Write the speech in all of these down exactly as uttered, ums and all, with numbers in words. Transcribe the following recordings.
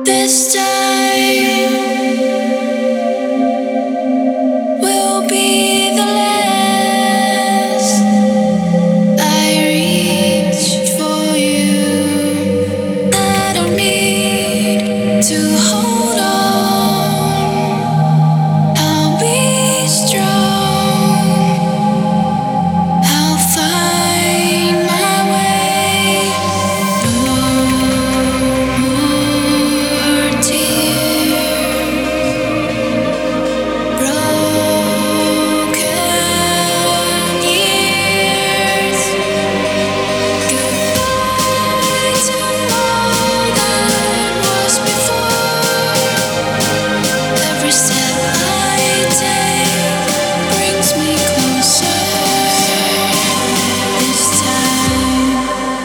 This time will be the last. I reach for you. I don't need to hold on. I'll be strong. I'll find my way. No more tears. Broken years. Goodbye to all that was before. Every step I take brings me closer. This time.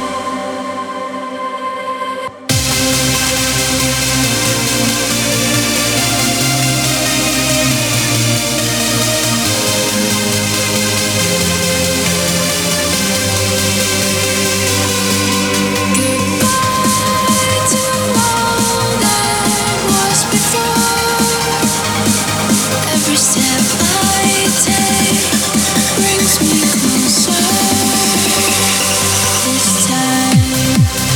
Goodbye to all that was before. Every step I take brings me closer. This time.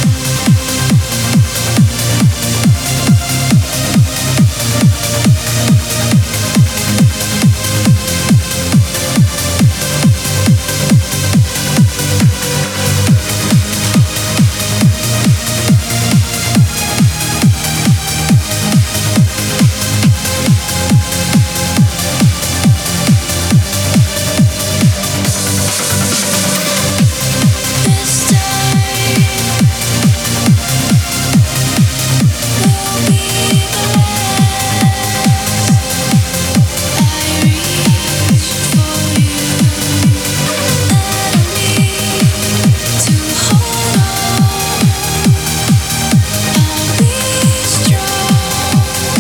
This time will be the last. I reach for you. I don't need to hold on. I'll be strong.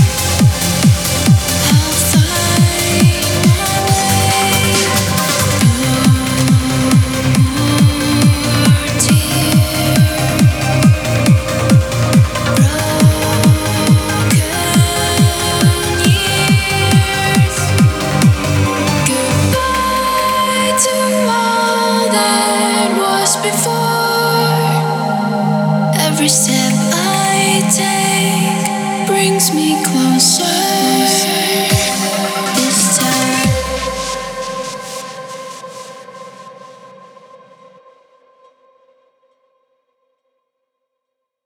I'll find my way. No more tears. Broken years. Goodbye to all that was before. Every step I take